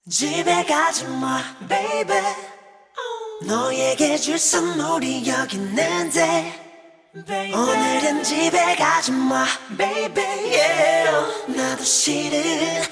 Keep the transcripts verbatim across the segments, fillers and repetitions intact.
집에 가지마 baby 너에게 줄 선물이 여기 있는데 오늘은 집에 가지마 baby yeah. 나도 실은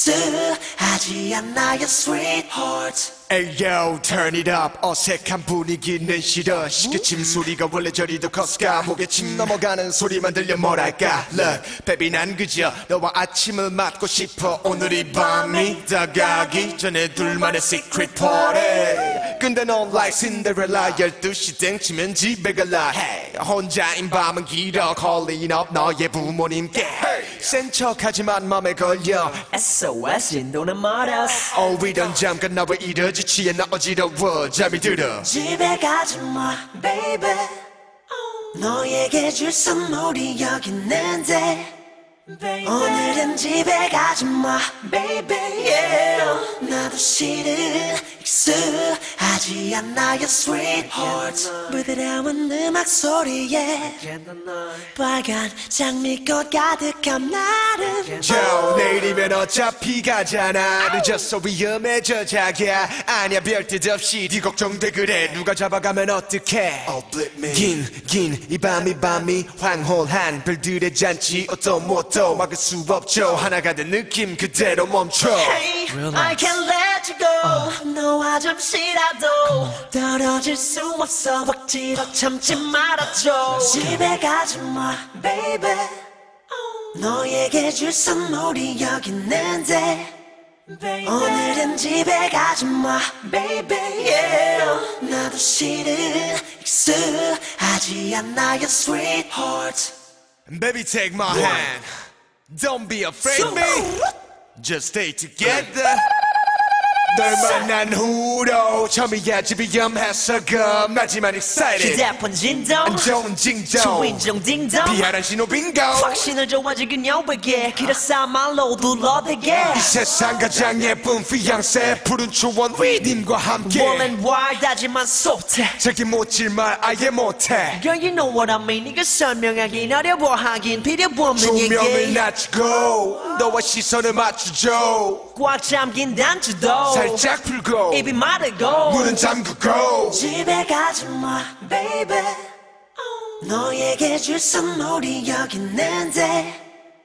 익숙하지 않아 your sweetheart Ayo turn it up 어색한 분위기는 싫어 시계침 소리가 원래 저리도 커스가 목에 침 넘어가는 소리만 들려 뭐랄까 Look baby 난 그저 너와 아침을 맞고 싶어 오늘 이 밤이 다가기 전에 둘만의 secret party 근데 넌 like Cinderella 열두 시 땡치면 집에 갈라 hey. 혼자인 밤은 길어 calling up 너의 부모님께 센 척하지만 맘에 걸려 에스오에스 인도는 말았어 오히려 잠깐 나와 이러지 취해 나 어지러워 잠이 들어 집에 가지마 baby 너에게 줄 선물이 여기 있는데 오늘은 집에 가지마 baby yeah. 나도 실은 익숙하지 않아 your sweetheart 부드러운 음악 소리에 빨간 장미꽃 가득한 나름 저 내일이면 어차피 가잖아 늦었어 위험해져 자기야 아니야 별뜻 없이 네 걱정돼 그래 누가 잡아가면 어떡해 긴 긴 이 밤이 밤이 황홀한 별들의 잔치 어떤 뭐도 막을 수 없죠 하나가 된 느낌 그대로 멈춰 Hey, I can't let you go 너와 잠시라도 떨어질 수 없어 억지로 참지 말아줘 집에 가지마 baby 너에게 줄 선물이 여기 있는데 오늘은 집에 가지마 baby yeah. 나도 실은 익숙하지 않아 your sweetheart Baby take my hand Don't be afraid of me Just stay together 널 만난 후로 처음이야 집이 위험해서 겁나지만 excited 휴대폰 진동 안 좋은 징조 초인종 딩동 비하란 신호 빙고 확신을 줘야지 그녀에게 길었어 말로 둘러대게 이 세상 가장 예쁜 피앙세 푸른 초원 위님과 함께 Warm and wild 하지만 소태 자기 못질 말 아예 못해 Girl you know what I mean 이거 설명하긴 어려워하긴 필요 없는 얘기 조명을 낮추고 너와 시선을 맞추죠 꽉 잠긴 단추도 살짝 풀고 입이 마르고 문은 잠그고 집에 가지마 baby 너에게 줄 선물이 여기 있는데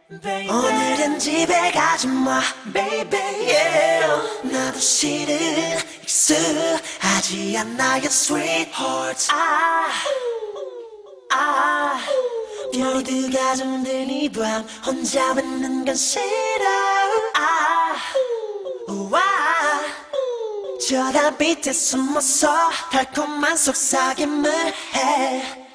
오늘은 집에 가지마 baby yeah. 나도 실은 익숙하지 않아 your sweetheart 아, 아, 모두가 잠든 이 밤 혼자 웃는 건 싫어 아, 우와 저 달빛에 숨어서 달콤한 속삭임을 해